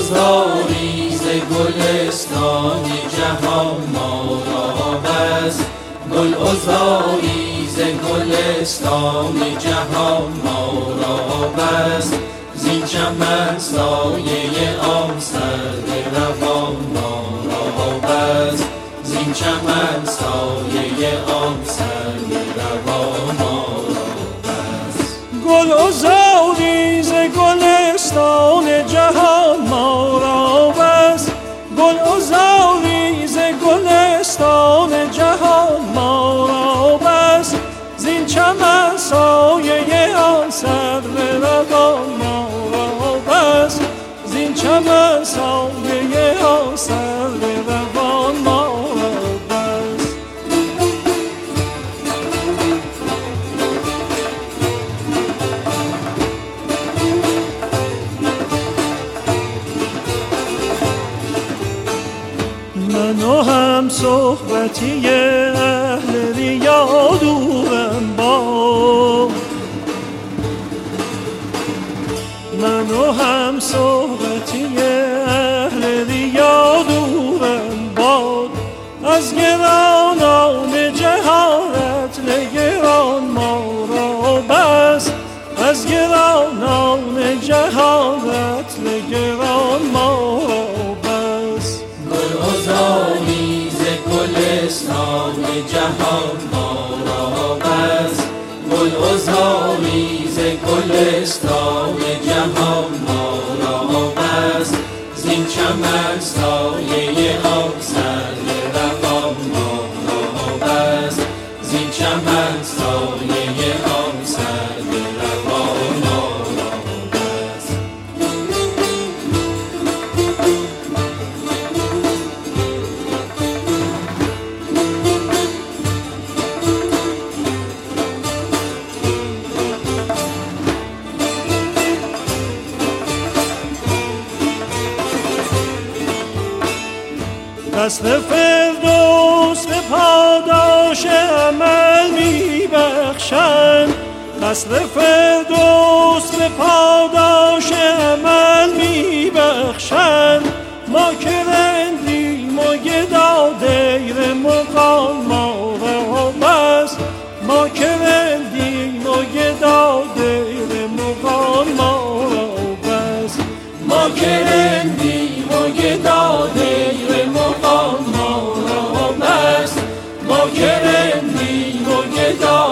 عذاری ز گلستان جهان ما را بس، گل عذاری ز گلستان جهان ما را بس، زین چمن سایه آن سرو روان ما را بس، زین چمن سایه آن سرو روان ما را بس. گل عذاری ز گلستان جهان ما را بس، گل عذاری ز گلستان جهان ما را بس، زین چمن سایه آن سرو روان ما را بس، زین چمن سایه آن سرو روان ما را بس. من و هم صحبتی اهل ریا دورم با، من و هم صحبتی اهل ریا دورم باد، از گرانان جهالت نگران ما را بس، از گرانان جهالت نگران ما را بس. گل عذاری ز گلستان جهان ما را بس، گل عذاری ز گلستان جهان ما را بس، زین چمن سایه آن سرو روان ما را بس، زین چمن سایه آن سرو روان ما را بس. قصر فردوس به پاداش عمل می بخشند، قصر فردوس به پاداش عمل می بخشند، ما که رندیم و گدا دیر مقام ما را بس، ما که رندیم و گدا دیر مقام ما را بس، ما که رندیم و گدا دیر مقام ما را بس، ما که رندیم و گدا